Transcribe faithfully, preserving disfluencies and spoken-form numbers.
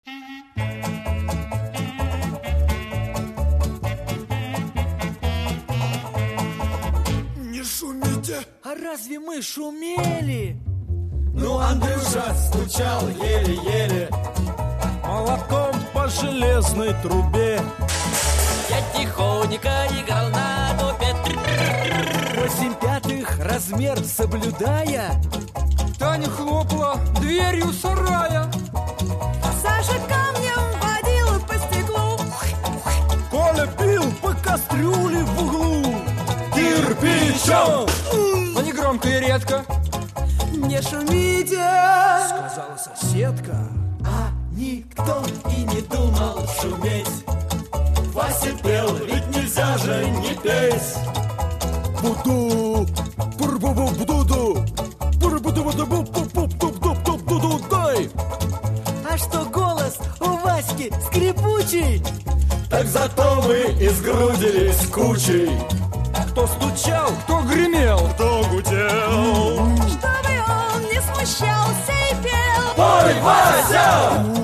Не шумите! А разве мы шумели? Ну, Андрюша стучал еле-еле молотком по железной трубе. Я тихонько играл на дупе. Восемь пятых размер соблюдая, Таня хлопала дверью сарая. Саша камнем водил по стеклу. Коля бил по кастрюле в углу кирпичом. Но не громко и редко. Не шумите, сказала соседка. А никто и не думал шуметь. Вася пел, ведь нельзя же не петь. Буду, бурбубу, буду, бурбуду, буду, буду, дай. А что голос у Васьки скрипучий? Так зато мы и сгрудились кучей. Кто стучал, Кто гремел, кто гудел. чтобы он не смущался и пел. Ой, Вася!